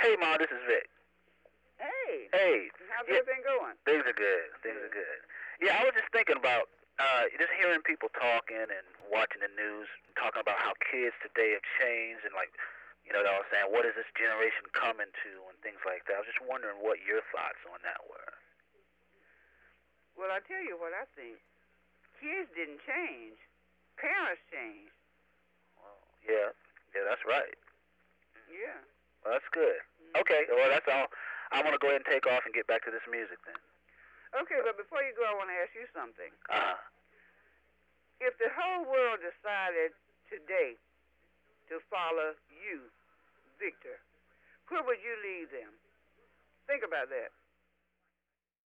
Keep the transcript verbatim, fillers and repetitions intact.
Hey, Ma, this is Vic. Hey. Hey. How's yeah, everything going? Things are good. Things are good. Yeah, I was just thinking about uh, just hearing people talking and watching the news, talking about how kids today have changed and, like, you know, they were saying, what is this generation coming to and things like that. I was just wondering what your thoughts on that were. Well, I tell you what I think. Kids didn't change. Parents changed. Well, yeah. Yeah, that's right. Yeah. Well, that's good. Okay, well, that's all. I want to go ahead and take off and get back to this music then. Okay, but before you go, I want to ask you something. Uh-huh. If the whole world decided today to follow you, Victor, where would you leave them? Think about that.